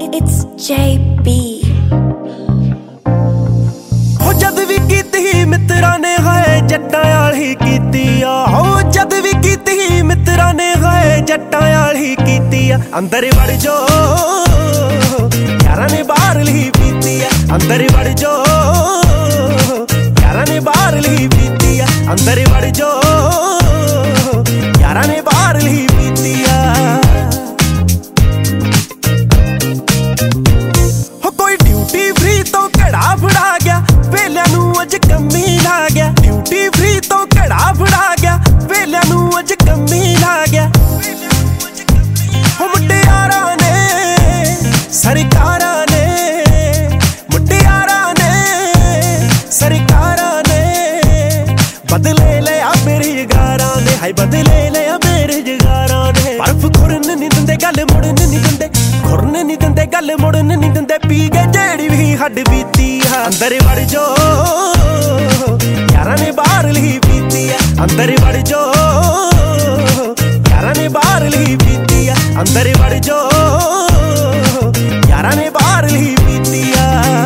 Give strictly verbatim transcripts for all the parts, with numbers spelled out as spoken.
it's J B। हो जद भी कीती मित्रा ने है जट्टां वाली कीती आ, हो जद भी कीती मित्रा ने है जट्टां वाली कीती आ। अंदर वड़ जो यारां ने बाहर ली पीती आ, अंदर वड़ जो यारां ने बाहर ली पीती आ, अंदर वड़ जो यारां ने बाहर ली पीती आ। हो कोई ड्यूटी फ्री तो घड़ा फड़ा गया, वेलियां नूं अज कमी ला गया। ड्यूटी फ्री तो घड़ा फड़ा गया, वेलियां नूं अज कमी ला गया। हो मुटियारां ने सरकारां ने, मुटियारां ने सरकारां ने बदले लिया बेरोजगारां ने, हाय बदले लिया बेरोजगारां ने। बर्फ खुरन नहीं दिंदे, गल मुड़न नहीं दिंदे, खुरन नहीं दिंदे, गल मुड़न नहीं दिंदे। पी गए जेड़ी भी हड्ड बीती है, अंदर वड़ जो यारां ने बाहर ली पीती है, अंदर वड़ जो यारां ने बाहर ली पीती है, अंदर वड़ जो यारां ने बाहर ली पीती है।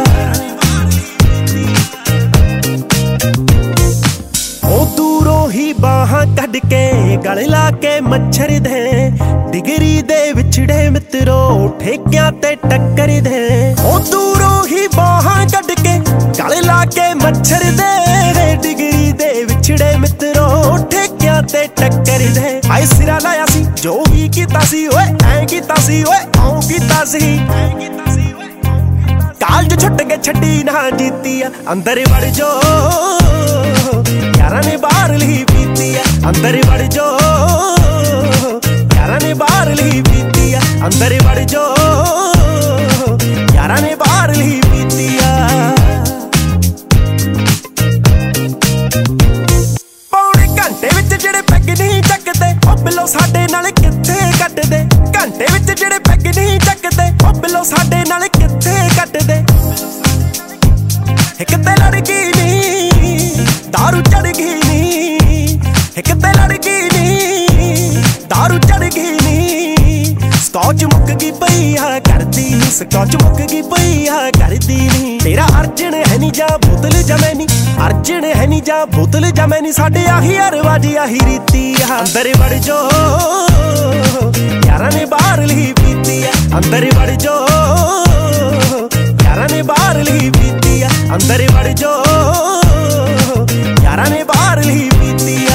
ओ दूरों ही बाहां कढ के गल ला के मच्छर दे, डिगरी दे विछड़े मित्रो ठेकियां ते टक्कर दे। ओ दूरों ही बाहां कढ के गल ला के मच्छर दे, डिगरी दे विछड़े मित्रो ठेकियां ते टक्कर दे। आए सिरा लाया सी जो भी कीता सी, ओए ऐ कीता सी, ओए औ कीता सी। कालज छुट के छड्डी ना जीती आ, अंदर वड़ जो यारां ने बाहर ली पीती आ, अंदर वड़ जो यारां ने बाहर ली पीती आ, अंदर वड़ जो यारां ने बाहर ली पीती आ। पौने घंटे विच जेड़े पैग नहीं चकदे, ओ बिलो साडे नाल कित्थे कटदे। घंटे विच जेड़े पैग नहीं चकदे, ओ बिलो साडे नाल कित्थे कटदे। एक ते लड़की नी दारू चढ़ गई नी, एक ते लड़की नी दारू चढ़ गई नी। स्कॉच मुक गई पई आ करदी नी, स्कॉच मुक गई पई आ करदी नी। तेरा अर्जन है नी जा बोतल जमै नी, अर्जन है नी जा बोतल जमै नी। साडे आही अरवाजी आही रीती आ, अंदर वड़ जो यारां ने बाहर ली पीती आ, अंदर वड़ जो यारां ने बाहर ली पीती आ, अंदर वड़ जो यारां ने बाहर ली पीती आ।